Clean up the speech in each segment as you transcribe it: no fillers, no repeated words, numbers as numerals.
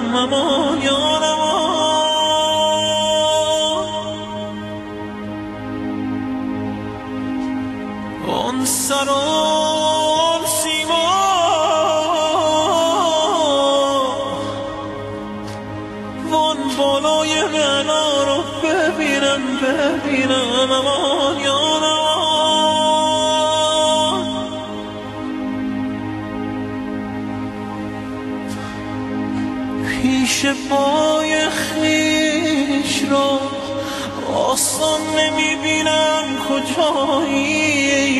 امان یا آن سران سیما وان بالای معنا رو ببینم امان یا پیش پای خیش را آسان نمیبینم کجایی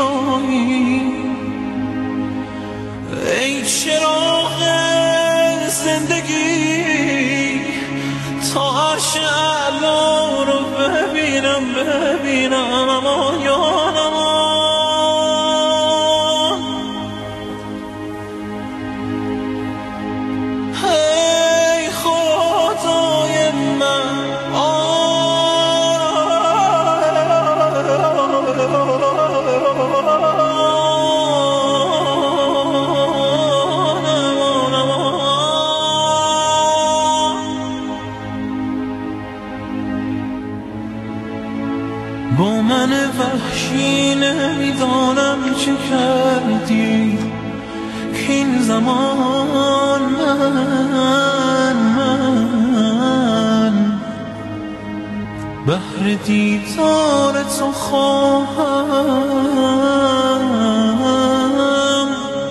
ای چراغ زندگی تا عرش اعلا رو ببینم امان یا امان ای خدای من با من وحشی نمیدانم چه کردی که این زمان من بهر دیدار تو خواهم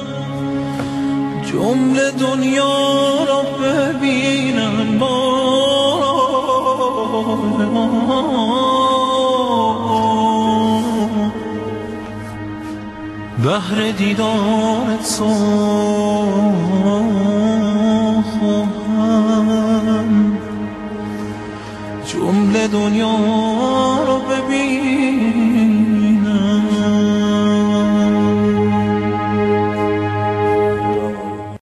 جمله دنیا را ببینم بهر دیدار تو